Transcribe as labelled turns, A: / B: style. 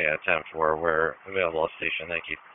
A: Yeah, 10-4. We're available at station. Thank you.